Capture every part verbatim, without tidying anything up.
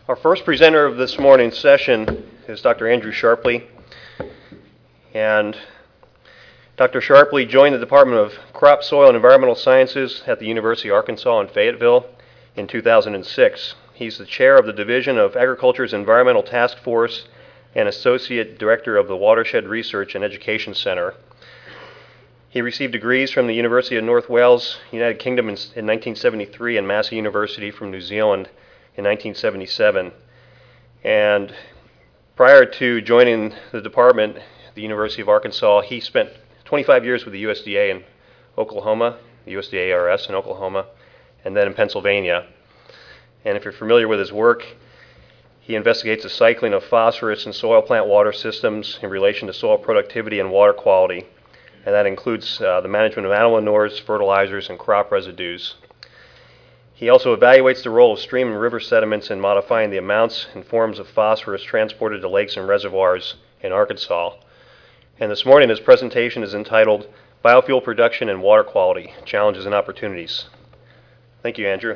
Our first presenter of this morning's session is Doctor Andrew Sharpley. And Doctor Sharpley joined the Department of Crop, Soil, and Environmental Sciences at the University of Arkansas in Fayetteville in two thousand six. He's the chair of the Division of Agriculture's Environmental Task Force and Associate Director of the Watershed Research and Education Center. He received degrees from the University of North Wales, United Kingdom in, in nineteen seventy-three and Massey University from New Zealand in nineteen seventy-seven. And prior to joining the department at the University of Arkansas, he spent twenty-five years with the U S D A in Oklahoma, the U S D A R S in Oklahoma, and then in Pennsylvania. And if you're familiar with his work, he investigates the cycling of phosphorus in soil plant water systems in relation to soil productivity and water quality. And that includes uh, the management of animal manures, fertilizers, and crop residues. He also evaluates the role of stream and river sediments in modifying the amounts and forms of phosphorus transported to lakes and reservoirs in Arkansas. And this morning his presentation is entitled Biofuel Production and Water Quality, Challenges and Opportunities. Thank you, Andrew.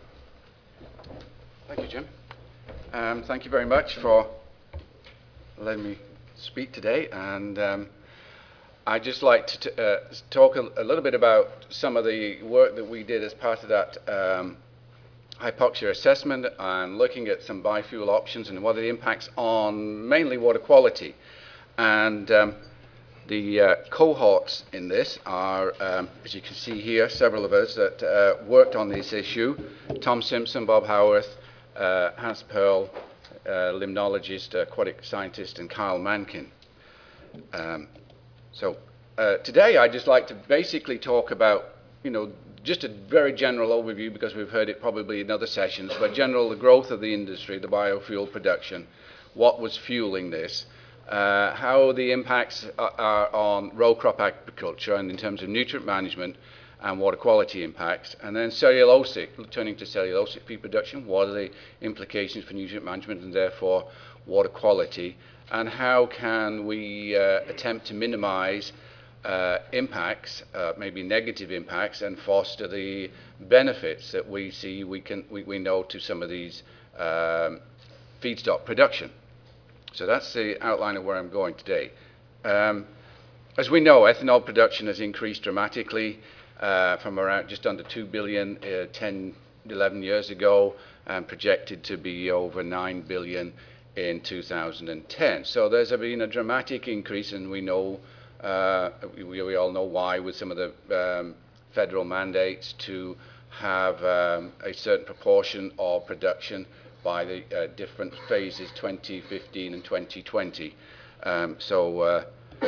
Thank you, Jim. Um, thank you very much for letting me speak today. And um, I'd just like to t- uh, talk a, a little bit about some of the work that we did as part of that um, hypoxia assessment and looking at some biofuel options and what are the impacts on mainly water quality. And um, the uh, cohorts in this are, um, as you can see here, several of us that uh, worked on this issue. Tom Simpson, Bob Howarth, uh, Hans Pearl, uh, limnologist, aquatic scientist, and Kyle Mankin. Um, So uh, today I'd just like to basically talk about, you know, just a very general overview because we've heard it probably in other sessions, but general the growth of the industry, the biofuel production, what was fueling this, uh, how the impacts are, are on row crop agriculture and in terms of nutrient management and water quality impacts, and then cellulosic, turning to cellulosic feed production, what are the implications for nutrient management and therefore water quality, and how can we uh, attempt to minimize uh, impacts, uh, maybe negative impacts, and foster the benefits that we see we can we, we know to some of these um, feedstock production. So that's the outline of where I'm going today. Um, as we know, ethanol production has increased dramatically uh, from around just under two billion uh, ten, eleven years ago, and projected to be over nine billion in two thousand ten. So there's been a dramatic increase, and we know, uh, we, we all know why, with some of the um, federal mandates to have um, a certain proportion of production by the uh, different phases, twenty fifteen and twenty twenty. Um, so uh,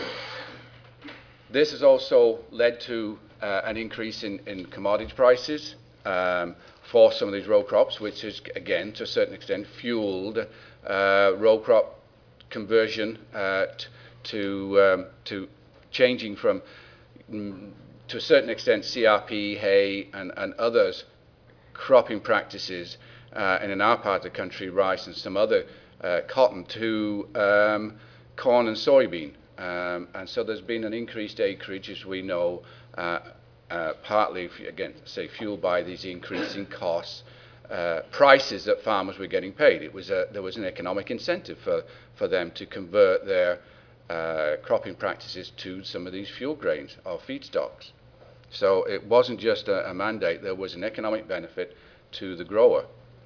this has also led to uh, an increase in, in commodity prices um, for some of these row crops, which has, again, to a certain extent, fueled Uh, row crop conversion uh, t- to um, to changing from mm, to a certain extent C R P, hay, and, and others cropping practices, uh, and in our part of the country, rice and some other uh, cotton, to um, corn and soybean. Um, and so there's been an increased acreage, as we know, uh, uh, partly, again, say, fueled by these increasing costs. Uh, prices that farmers were getting paid. It was a, there was an economic incentive for, for them to convert their uh, cropping practices to some of these fuel grains or feedstocks. So it wasn't just a, a mandate, there was an economic benefit to the grower.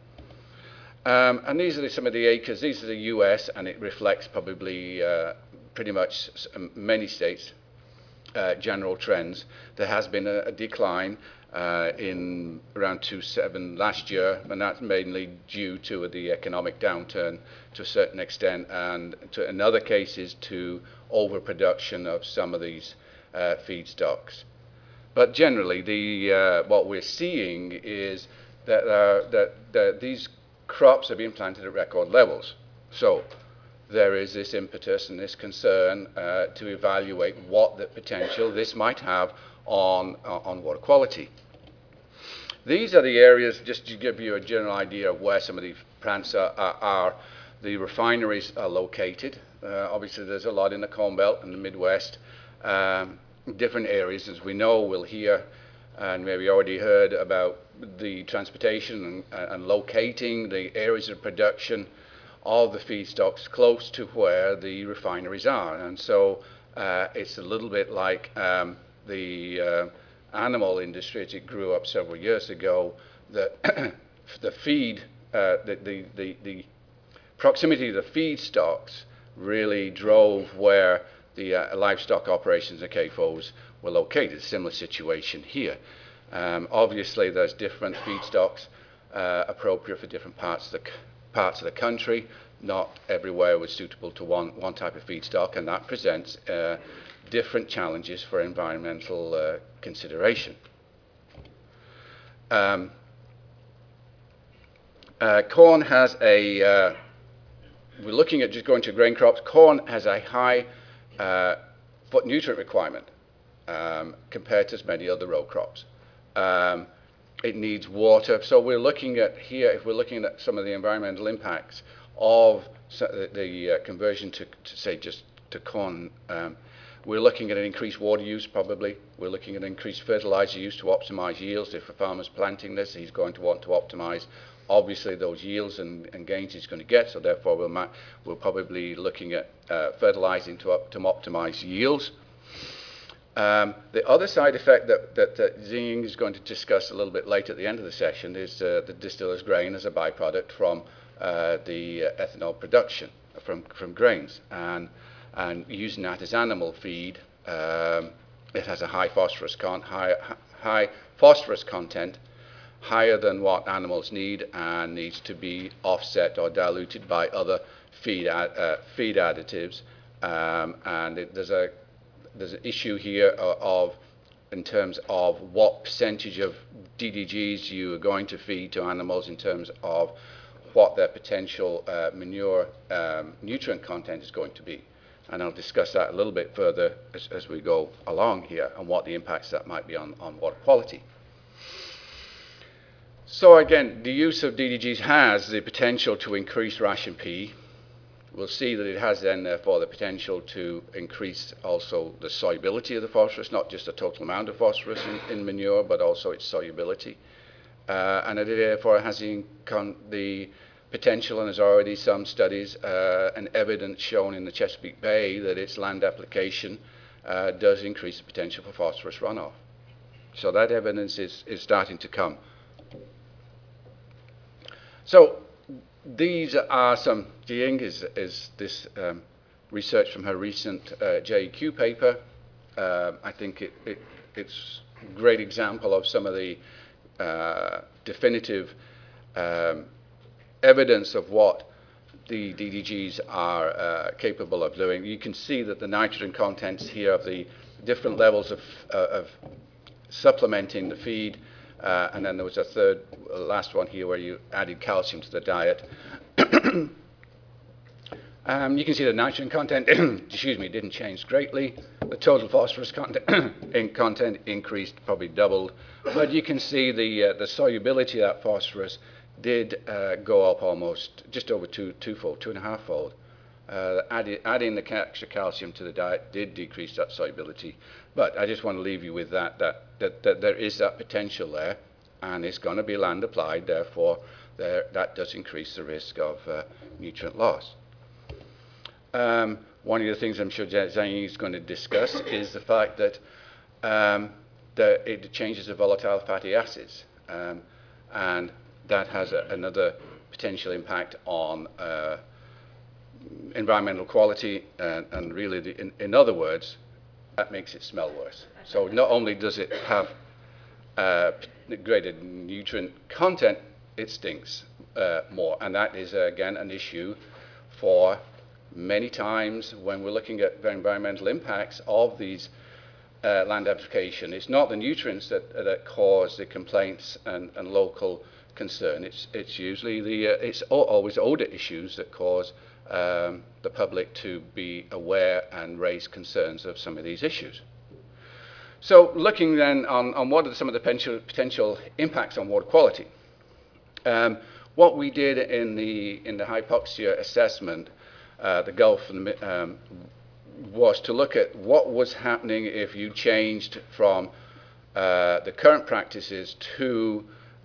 Um, and these are the, some of the acres, these are the U S, and it reflects probably uh, pretty much many states' uh, general trends. There has been a, a decline Uh, in around two point seven last year, and that's mainly due to the economic downturn to a certain extent, and to, in other cases to overproduction of some of these uh, feedstocks. But generally, the uh, what we're seeing is that, uh, that, that these crops are being planted at record levels. So there is this impetus and this concern uh, to evaluate what the potential this might have on, uh, on water quality. These are the areas, just to give you a general idea of where some of these plants are. are, are. The refineries are located. Uh, obviously, there's a lot in the Corn Belt and the Midwest, um, different areas. As we know, we'll hear, and maybe already heard about the transportation and, and locating the areas of production of the feedstocks close to where the refineries are. And so uh, it's a little bit like um, the uh, animal industry as it grew up several years ago. The, the feed, uh, the, the, the, the proximity of the feedstocks really drove where the uh, livestock operations at C A F Os were located. Similar situation here. Um, obviously, there's different feedstocks uh, appropriate for different parts of the parts of the country. Not everywhere was suitable to one one type of feedstock, and that presents uh, different challenges for environmental uh, consideration. Um, uh, corn has a. Uh, we're looking at just going to grain crops. Corn has a high uh, foot nutrient requirement um, compared to many other row crops. Um, it needs water. So we're looking at here, if we're looking at some of the environmental impacts of the, the uh, conversion to, to, say, just to corn, um, we're looking at an increased water use probably. We're looking at increased fertilizer use to optimize yields. If a farmer's planting this, he's going to want to optimize, obviously, those yields and, and gains he's going to get. So therefore, we'll, ma we're probably looking at uh, fertilizing to, up to optimize yields. Um, the other side effect that, that, that Xiying is going to discuss a little bit later at the end of the session is uh, the distiller's grain as a byproduct from uh, the uh, ethanol production from, from grains. And, and using that as animal feed, um, it has a high phosphorus, con high, high phosphorus content, higher than what animals need, and needs to be offset or diluted by other feed, ad, uh, feed additives. Um, and it, there's a There's an issue here of, in terms of what percentage of D D Gs you are going to feed to animals in terms of what their potential uh, manure um, nutrient content is going to be. And I'll discuss that a little bit further as, as we go along here and what the impacts that might be on, on water quality. So again, the use of D D Gs has the potential to increase ration P. We'll see that it has then, therefore, the potential to increase also the solubility of the phosphorus, not just the total amount of phosphorus in, in manure, but also its solubility. Uh, and it therefore has the, the potential, and there's already some studies uh, and evidence shown in the Chesapeake Bay that its land application uh, does increase the potential for phosphorus runoff. So that evidence is, is starting to come. So these are some, Xiying is, is this um, research from her recent uh, J E Q paper. Uh, I think it, it, it's a great example of some of the uh, definitive um, evidence of what the D D Gs are uh, capable of doing. You can see that the nitrogen contents here of the different levels of, uh, of supplementing the feed. Uh, and then there was a third, uh, last one here where you added calcium to the diet. um, you can see the nitrogen content, excuse me, didn't change greatly. The total phosphorus content, in content increased, probably doubled. But you can see the, uh, the solubility of that phosphorus did uh, go up almost just over two, twofold, two and a half fold. Uh, adding, adding the extra calcium to the diet did decrease that solubility. But I just want to leave you with that, that, that, that there is that potential there, and it's going to be land applied, therefore there, that does increase the risk of uh, nutrient loss. Um, one of the things I'm sure Xiying is going to discuss is the fact that um, the, it changes the volatile fatty acids, um, and that has a, another potential impact on uh, environmental quality, and, and really, the, in, in other words, that makes it smell worse. So not only does it have uh, greater nutrient content, it stinks uh, more. And that is, uh, again, an issue for many times when we're looking at the environmental impacts of these uh, land application. It's not the nutrients that, that cause the complaints and, and local concern. It's, it's usually the, uh, it's always odor issues that cause Um, the public to be aware and raise concerns of some of these issues. So looking then on, on what are some of the potential, potential impacts on water quality. Um, what we did in the, in the hypoxia assessment, uh, the Gulf, and the, um, was to look at what was happening if you changed from uh, the current practices to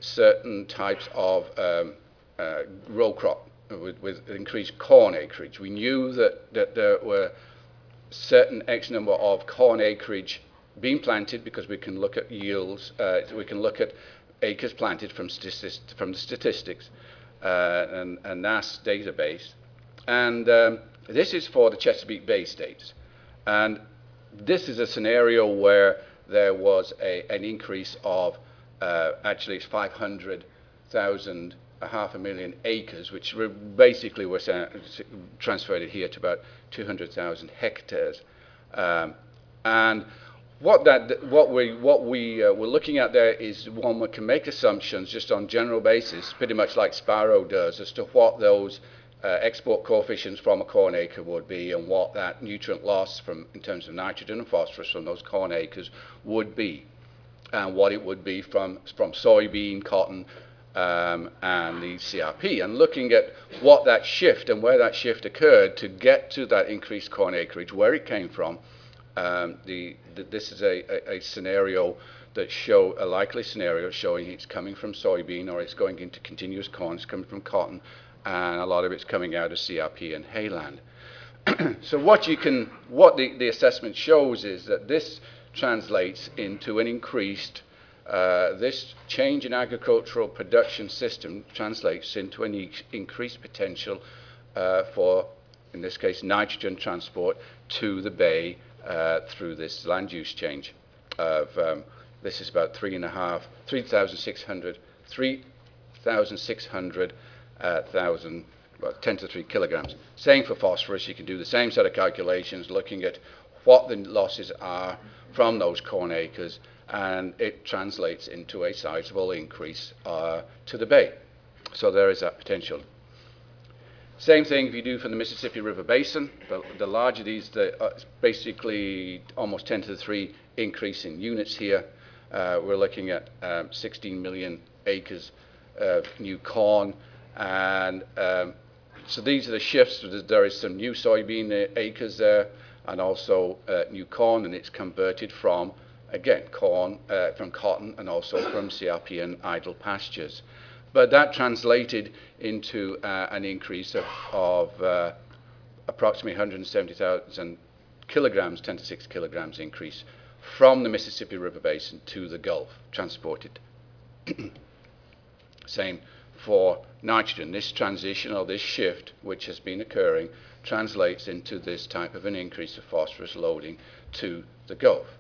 certain types of um, uh, row crop with, with increased corn acreage. We knew that, that there were certain X number of corn acreage being planted because we can look at yields, uh, we can look at acres planted from, statist from the statistics uh, and, and N A S database. And um, this is for the Chesapeake Bay states. And this is a scenario where there was a, an increase of uh, actually it's five hundred thousand, a half a million acres, which were basically was uh, transferred here to about two hundred thousand hectares. Um, and what that what we what we uh, were looking at there is one we can make assumptions just on general basis, pretty much like Sparrow does, as to what those uh, export coefficients from a corn acre would be, and what that nutrient loss from in terms of nitrogen and phosphorus from those corn acres would be, and what it would be from from soybean, cotton, um, and the C R P, and looking at what that shift and where that shift occurred to get to that increased corn acreage, where it came from. Um, the, the, this is a, a, a scenario that show a likely scenario showing it's coming from soybean, or it's going into continuous corn, it's coming from cotton, and a lot of it's coming out of C R P and hayland. So what you can, what the, the assessment shows is that this translates into an increased, uh, this change in agricultural production system translates into an e increased potential uh, for, in this case, nitrogen transport to the bay Uh, through this land use change of um, this is about three and a half, three thousand six hundred, three thousand six hundred uh, thousand, well, ten to three kilograms. Same for phosphorus. You can do the same set of calculations, looking at what the losses are from those corn acres, and it translates into a sizable increase uh, to the bay. So there is that potential. Same thing if you do for the Mississippi River Basin. The, the larger these, the, uh, basically almost ten to the three increase in units here. Uh, we're looking at um, sixteen million acres of new corn. And um, so these are the shifts. There is some new soybean acres there, and also uh, new corn, and it's converted from, again, corn, uh, from cotton, and also from C R P and idle pastures. But that translated into uh, an increase of, of uh, approximately one hundred seventy thousand kilograms, ten to six kilograms increase from the Mississippi River Basin to the Gulf, transported. Same for nitrogen. This transition, or this shift, which has been occurring, translates into this type of an increase of phosphorus loading to the Gulf.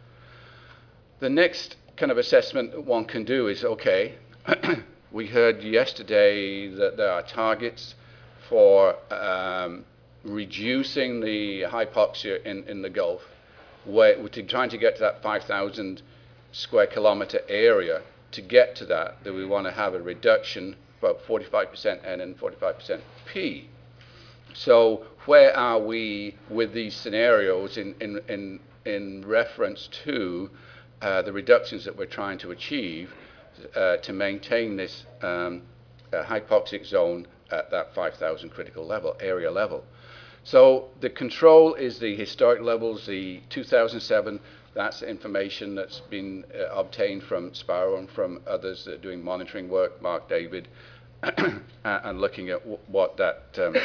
The next kind of assessment that one can do is, okay, we heard yesterday that there are targets for um, reducing the hypoxia in, in the Gulf. Where we're trying to get to that five thousand square kilometer area. To get to that, that we want to have a reduction about forty-five percent N and forty-five percent P. So where are we with these scenarios in, in, in, in reference to uh, the reductions that we're trying to achieve Uh, to maintain this um, uh, hypoxic zone at that five thousand critical level, area level. So the control is the historic levels, the two thousand seven, that's information that's been uh, obtained from Sparrow and from others that are doing monitoring work, Mark David, and looking at w what that um,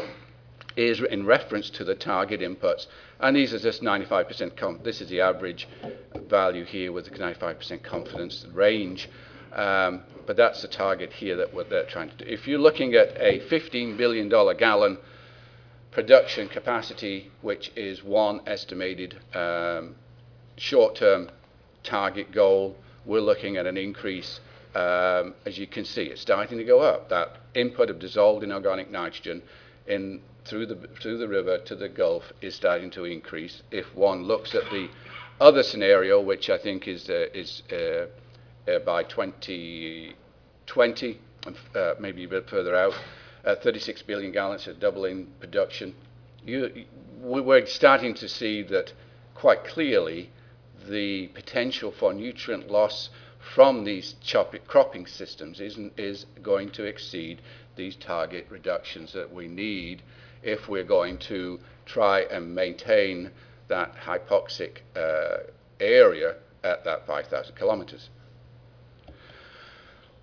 is in reference to the target inputs. And these are just ninety-five percent, com this is the average value here with the ninety-five percent confidence range. Um, but that's the target here that what they're trying to do. If you're looking at a fifteen billion dollar gallon production capacity, which is one estimated um, short-term target goal, we're looking at an increase, um, as you can see, it's starting to go up. That input of dissolved inorganic nitrogen in through the through the river to the Gulf is starting to increase. If one looks at the other scenario, which I think is uh, is uh, uh, by twenty twenty, uh, maybe a bit further out, uh, thirty-six billion gallons, a doubling production. You, we're starting to see that quite clearly the potential for nutrient loss from these cropping systems isn't, is going to exceed these target reductions that we need if we're going to try and maintain that hypoxic uh, area at that five thousand kilometers.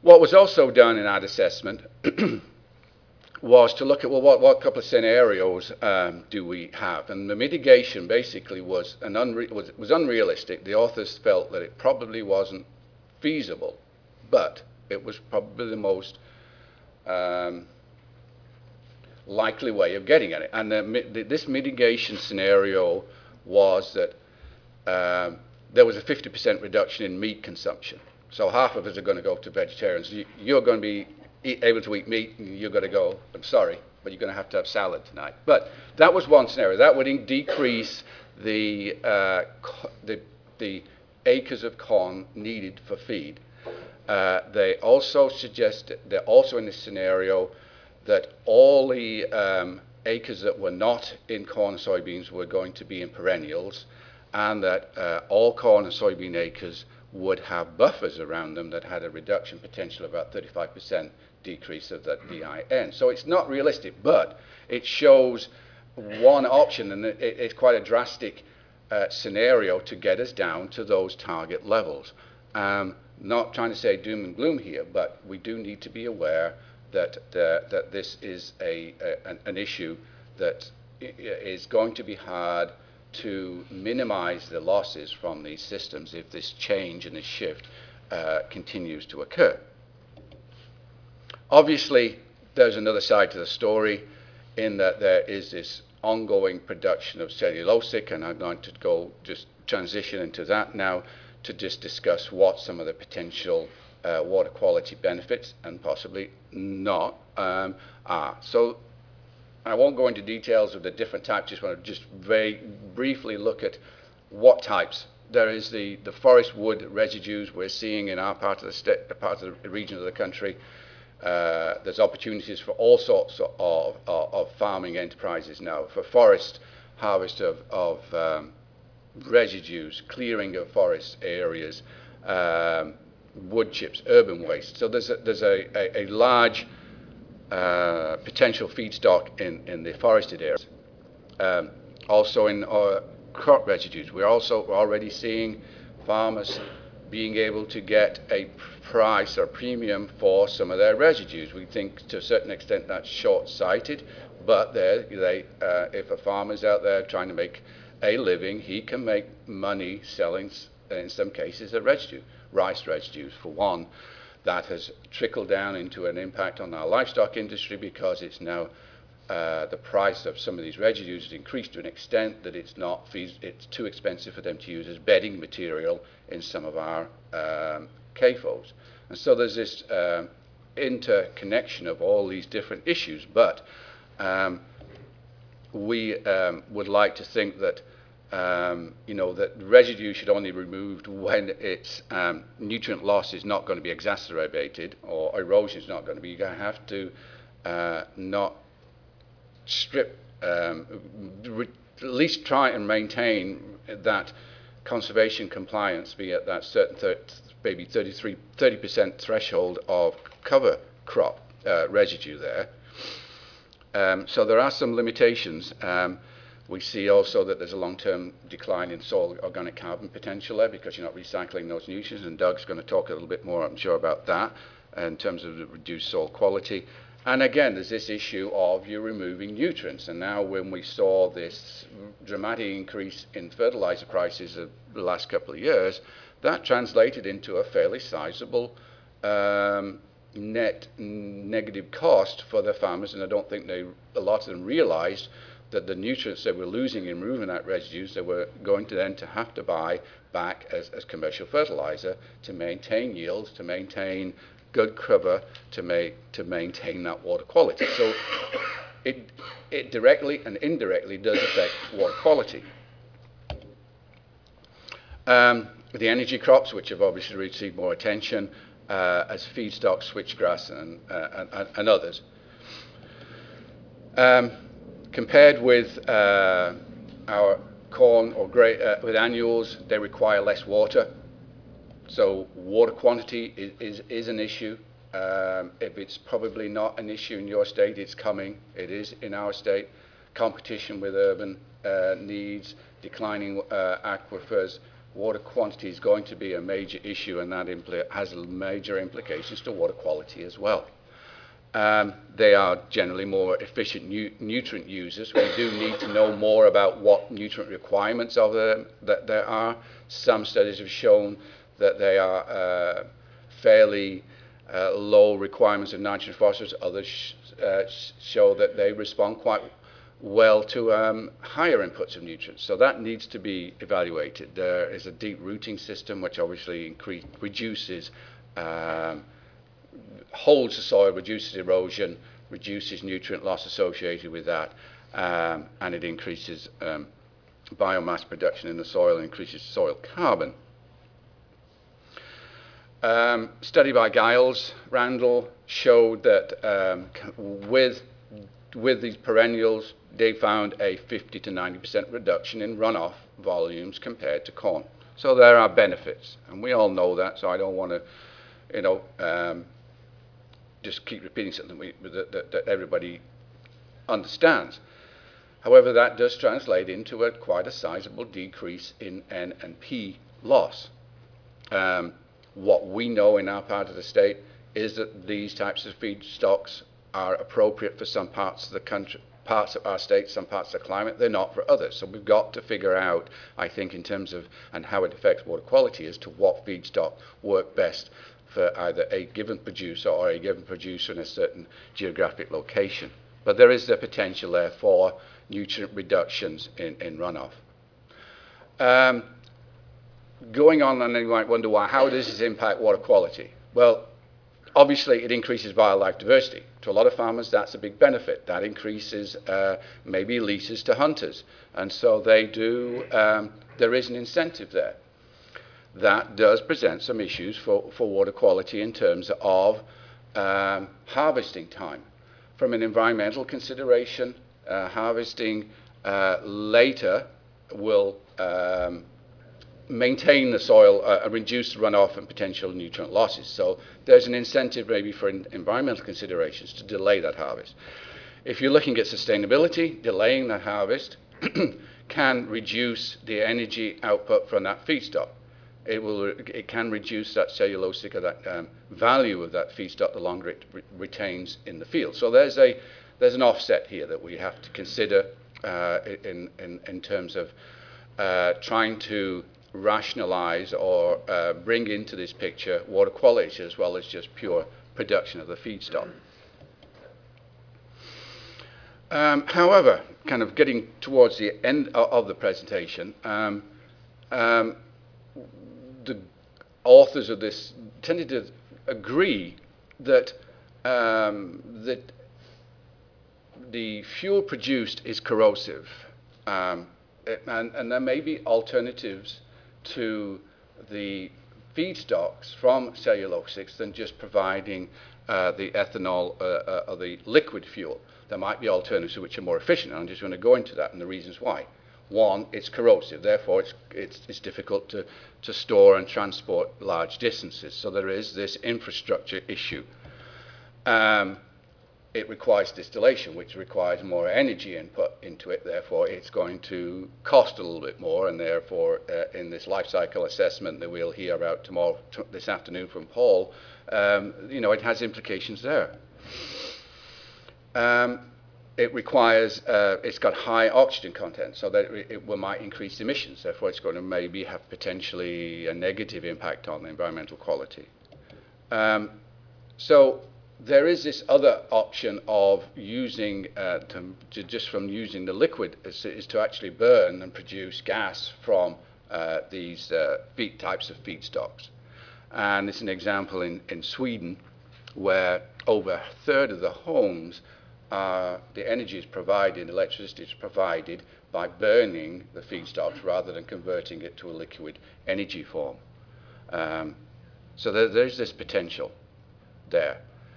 What was also done in that assessment was to look at, well, what, what couple of scenarios um, do we have? And the mitigation basically was, an unre was, was unrealistic. The authors felt that it probably wasn't feasible, but it was probably the most um, likely way of getting at it. And the, the, this mitigation scenario was that um, there was a fifty percent reduction in meat consumption. So half of us are going to go to vegetarians. You, you're going to be eat, able to eat meat, and you're going to go, I'm sorry, but you're going to have to have salad tonight. But that was one scenario. That would in decrease the, uh, the, the acres of corn needed for feed. Uh, they also suggested, they're also in this scenario, that all the um, acres that were not in corn and soybeans were going to be in perennials, and that uh, all corn and soybean acres would have buffers around them that had a reduction potential of about thirty-five percent decrease of that D I N. So it's not realistic, but it shows one option, and it, it's quite a drastic uh, scenario to get us down to those target levels. Um, not trying to say doom and gloom here, but we do need to be aware that, uh, that this is a, a, an, an issue that is going to be hard to minimize the losses from these systems if this change and this shift uh, continues to occur. Obviously, there's another side to the story in that there is this ongoing production of cellulosic, and I'm going to go just transition into that now to just discuss what some of the potential uh, water quality benefits and possibly not um, are. So I won't go into details of the different types, just want to just very briefly look at what types. There is the, the forest wood residues we're seeing in our part of the, state, part of the region of the country. Uh, there's opportunities for all sorts of, of, of farming enterprises now, for forest harvest of, of um, residues, clearing of forest areas, um, wood chips, urban waste. So there's a, there's a, a, a large uh, potential feedstock in, in the forested areas. Um, also in our crop residues, we're also already seeing farmers being able to get a price or premium for some of their residues. We think to a certain extent that's short-sighted, but they, uh, if a farmer's out there trying to make a living, he can make money selling, in some cases, a residue, rice residues for one. That has trickled down into an impact on our livestock industry because it's now uh, the price of some of these residues has increased to an extent that it's not it's too expensive for them to use as bedding material in some of our um, C A F Os. And so there's this um, interconnection of all these different issues, but um, we um, would like to think that Um, you know, that residue should only be removed when its um, nutrient loss is not going to be exacerbated or erosion is not going to be. You're going to have to uh, not strip, um, at least try and maintain that conservation compliance, be at that certain maybe thirty-three, thirty percent threshold of cover crop uh, residue there. Um, so there are some limitations. Um, We see also that there's a long-term decline in soil organic carbon potential there because you're not recycling those nutrients, and Doug's going to talk a little bit more, I'm sure, about that in terms of the reduced soil quality. And again, there's this issue of you removing nutrients, and now when we saw this dramatic increase in fertilizer prices of the last couple of years, that translated into a fairly sizable um, net negative cost for the farmers, and I don't think they, a lot of them realized that the nutrients they were losing in removing that residues, they were going to then to have to buy back as, as commercial fertilizer to maintain yields, to maintain good cover, to make to maintain that water quality. So it it directly and indirectly does affect water quality. Um, the energy crops, which have obviously received more attention uh, as feedstock, switchgrass, and uh, and, and others. Um, Compared with uh, our corn or grain, uh, with annuals, they require less water. So water quantity is, is, is an issue. Um, if it's probably not an issue in your state, it's coming. It is in our state. Competition with urban uh, needs, declining uh, aquifers, water quantity is going to be a major issue, and that impl- has major implications to water quality as well. Um, they are generally more efficient nu nutrient users. We do need to know more about what nutrient requirements of them that there are. Some studies have shown that they are uh, fairly uh, low requirements of nitrogen, phosphorus. Others sh uh, show that they respond quite well to um, higher inputs of nutrients. So that needs to be evaluated. There is a deep rooting system which obviously increase, reduces um, holds the soil, reduces erosion, reduces nutrient loss associated with that, um, and it increases um, biomass production in the soil and increases soil carbon. Um, study by Giles Randall showed that um, with, with these perennials, they found a fifty to ninety percent reduction in runoff volumes compared to corn. So there are benefits, and we all know that, so I don't want to, you know, um, just keep repeating something we, that, that, that everybody understands. However, that does translate into a quite a sizable decrease in N and P loss. Um, what we know in our part of the state is that these types of feedstocks are appropriate for some parts of the country, parts of our state, some parts of the climate. They're not for others. So we've got to figure out, I think, in terms of and how it affects water quality as to what feedstock work best for either a given producer or a given producer in a certain geographic location. But there is the potential there for nutrient reductions in, in runoff. Um, going on, and you might wonder why, how does this impact water quality? Well, obviously it increases wildlife diversity. To a lot of farmers, that's a big benefit. That increases uh, maybe leases to hunters. And so they do, um, there is an incentive there. That does present some issues for, for water quality in terms of um, harvesting time. From an environmental consideration, uh, harvesting uh, later will um, maintain the soil, uh, reduce runoff and potential nutrient losses. So there's an incentive maybe for in environmental considerations to delay that harvest. If you're looking at sustainability, delaying that harvest can reduce the energy output from that feedstock. It will. It can reduce that cellulosic or that um, value of that feedstock the longer it re retains in the field. So there's a there's an offset here that we have to consider uh, in, in in terms of uh, trying to rationalize or uh, bring into this picture water quality as well as just pure production of the feedstock. Um, however, kind of getting towards the end of the presentation. Um, um, The authors of this tended to agree that um, that the fuel produced is corrosive, um, and, and there may be alternatives to the feedstocks from cellulosics than just providing uh, the ethanol uh, uh, or the liquid fuel. There might be alternatives which are more efficient, and I'm just going to go into that and the reasons why. One, it's corrosive, therefore it's, it's, it's difficult to, to store and transport large distances. So there is this infrastructure issue. Um, it requires distillation, which requires more energy input into it. Therefore, it's going to cost a little bit more, and therefore, uh, in this life cycle assessment that we'll hear about tomorrow, t this afternoon from Paul, um, you know, it has implications there. Um, It requires, uh, it's got high oxygen content, so that it, it will, might increase emissions. Therefore, it's going to maybe have potentially a negative impact on the environmental quality. Um, so there is this other option of using, uh, to, to just from using the liquid, is, is to actually burn and produce gas from uh, these uh, feed, types of feedstocks. And it's an example in, in Sweden, where over a third of the homes Uh, the energy is provided, electricity is provided by burning the feedstocks rather than converting it to a liquid energy form. Um, so there, there's this potential there.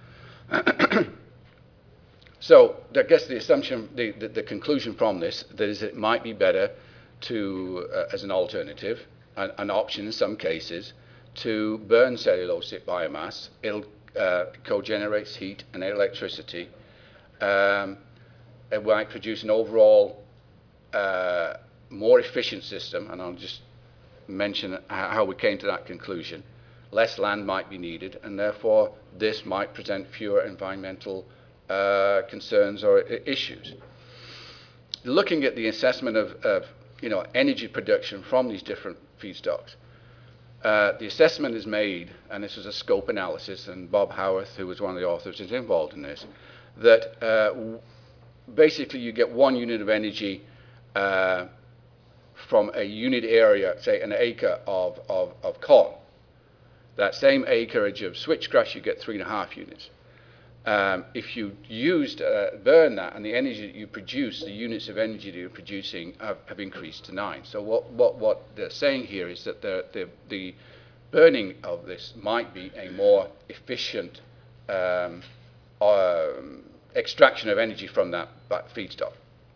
So I guess the assumption, the, the, the conclusion from this, that is it might be better to, uh, as an alternative, an, an option in some cases, to burn cellulosic biomass. It'll uh, co-generates heat and electricity. Um, it might produce an overall uh, more efficient system, and I'll just mention h- how we came to that conclusion. Less land might be needed, and therefore this might present fewer environmental uh, concerns or I- issues. Looking at the assessment of, of you know, energy production from these different feedstocks, uh, the assessment is made, and this is a scope analysis, and Bob Howarth, who was one of the authors, is involved in this, that uh, w- basically you get one unit of energy uh, from a unit area, say an acre of, of, of corn. That same acreage of switchgrass, you get three and a half units. Um, if you used, uh, burn that, and the energy that you produce, the units of energy that you're producing have, have increased to nine. So what, what, what they're saying here is that the, the, the burning of this might be a more efficient um, um, extraction of energy from that, that feedstock.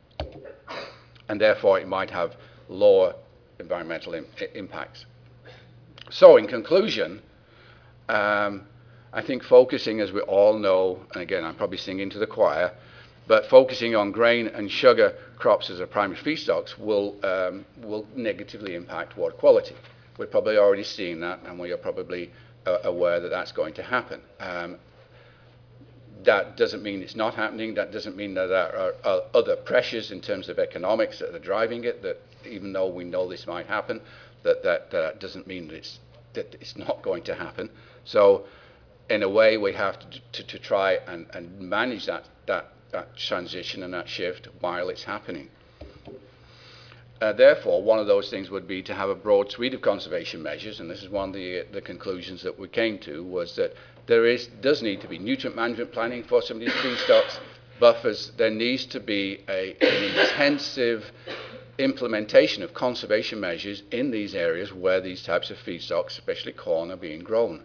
And therefore it might have lower environmental im- impacts. So in conclusion, um, I think focusing, as we all know, and again, I'm probably singing to the choir, but focusing on grain and sugar crops as our primary feedstocks will, um, will negatively impact water quality. We're probably already seeing that, and we are probably uh, aware that that's going to happen. Um, that doesn't mean it's not happening. That doesn't mean that there are, are other pressures in terms of economics that are driving it, that even though we know this might happen, that that, that doesn't mean that it's, that it's not going to happen. So in a way, we have to, to, to try and, and manage that, that, that transition and that shift while it's happening. Uh, therefore, one of those things would be to have a broad suite of conservation measures, and this is one of the, the conclusions that we came to, was that there is, does need to be nutrient management planning for some of these feedstocks, buffers. There needs to be a, an intensive implementation of conservation measures in these areas where these types of feedstocks, especially corn, are being grown.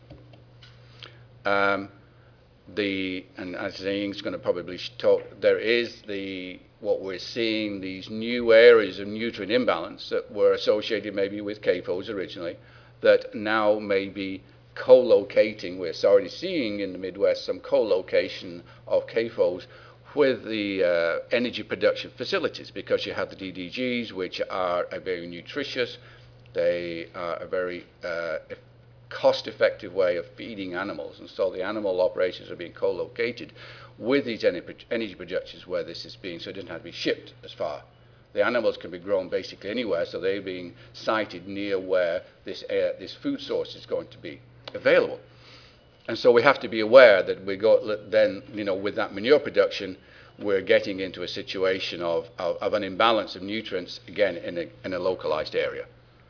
Um, the, and as Ian's going to probably talk, there is the, what we're seeing, these new areas of nutrient imbalance that were associated maybe with C A F Os originally, that now may be co-locating. We're already seeing in the Midwest some co-location of C A F Os with the uh, energy production facilities, because you have the D D Gs, which are a very nutritious, they are a very uh, cost-effective way of feeding animals, and so the animal operations are being co-located with these energy projections where this is being, so it doesn't have to be shipped as far. The animals can be grown basically anywhere, so they're being sited near where this, uh, this food source is going to be available. And so we have to be aware that we go then, you know, with that manure production, we're getting into a situation of, of, of an imbalance of nutrients, again, in a, in a localized area.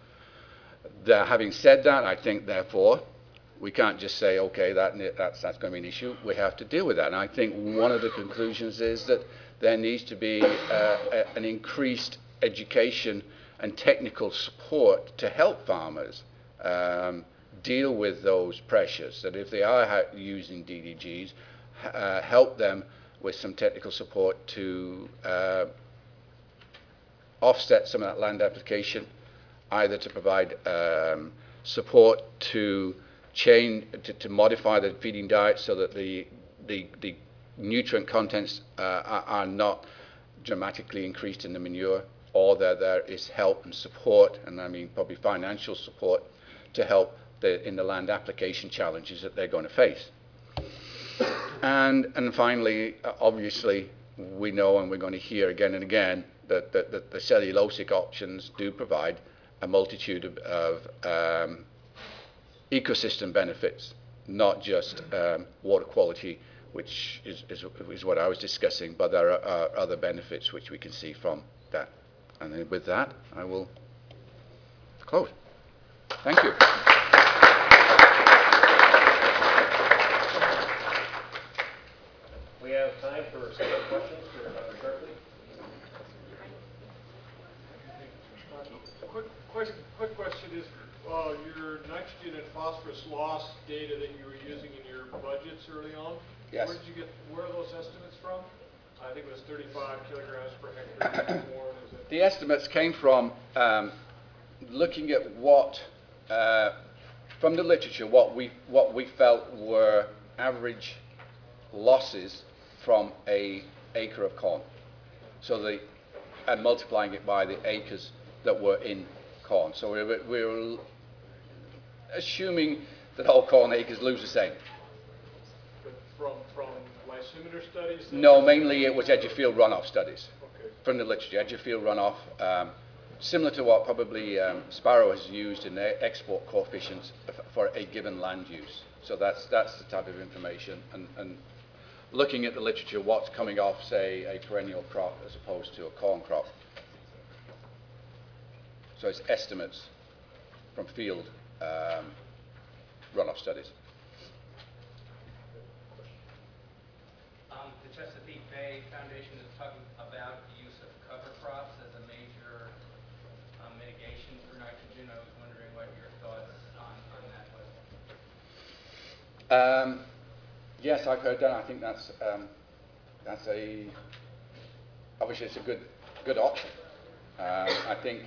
The, having said that, I think, therefore, we can't just say, okay, that, that's, that's going to be an issue. We have to deal with that. And I think one of the conclusions is that there needs to be uh, a, an increased education and technical support to help farmers um, deal with those pressures, that if they are using D D Gs, uh, help them with some technical support to uh, offset some of that land application, either to provide um, support to change, to, to modify the feeding diet so that the, the, the nutrient contents uh, are, are not dramatically increased in the manure, or that there is help and support, and I mean probably financial support, to help the, in the land application challenges that they're going to face. And, and finally, uh, obviously, we know, and we're going to hear again and again, that, that, that the cellulosic options do provide a multitude of, of um, ecosystem benefits, not just um, water quality, which is, is, is what I was discussing, but there are, are other benefits which we can see from that. And then with that, I will close. Thank you. We have time for some questions for Doctor Sharpley. Quick, quick, quick question is, uh, your nitrogen and phosphorus loss data that you were using in your budgets early on, Yes. where did you get, where are those estimates from? I think it was thirty-five kilograms per hectare more. Is it? The estimates came from um, looking at what, uh, from the literature, what we, what we felt were average losses from a acre of corn. So the, and multiplying it by the acres that were in corn. So we're, we're assuming that all corn acres lose the same. But from, from lysimeter studies? then? No, mainly it was edgefield runoff studies Okay. from the literature. Edgefield runoff, um, similar to what probably um, Sparrow has used in their export coefficients f- for a given land use. So that's that's the type of information. And, and looking at the literature, what's coming off, say, a perennial crop as opposed to a corn crop. So it's estimates from field um, runoff studies. Um, the Chesapeake Bay Foundation is talking about the use of cover crops as a major um, mitigation for nitrogen. I was wondering what your thoughts on, on that was. Um, yes, I've heard that. I think that's um, that's a obviously it's a good good option. Um, I think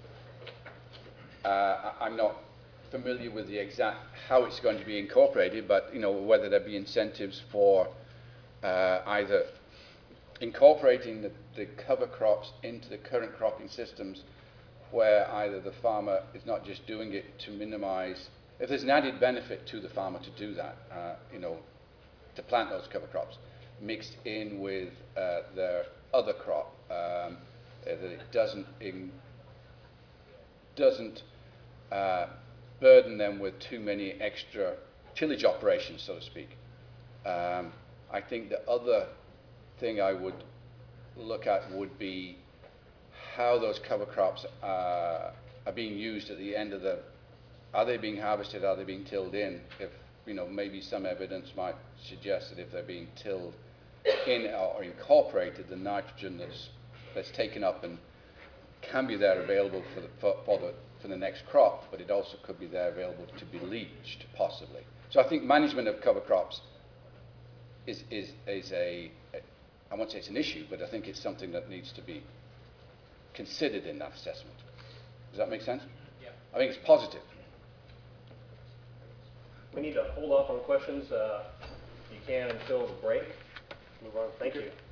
uh, I- I'm not familiar with the exact how it's going to be incorporated, but you know whether there be incentives for uh, either incorporating the, the cover crops into the current cropping systems, where either the farmer is not just doing it to minimize. If there's an added benefit to the farmer to do that, uh, you know, to plant those cover crops, mixed in with uh, their other crop, um, that it doesn't in, doesn't uh, burden them with too many extra tillage operations, so to speak. Um, I think the other thing I would look at would be how those cover crops uh, are being used at the end of the. Are they being harvested? Are they being tilled in? If you know, maybe some evidence might suggest that if they're being tilled in or incorporated, the nitrogen that's that's taken up and can be there available for the for, for the for the next crop, but it also could be there available to be leached, possibly. So I think management of cover crops is is is a, a I won't say it's an issue, but I think it's something that needs to be considered in that assessment. Does that make sense? Yeah. I think it's positive. We need to hold off on questions, uh, if you can, until the break. Move on. Thank you.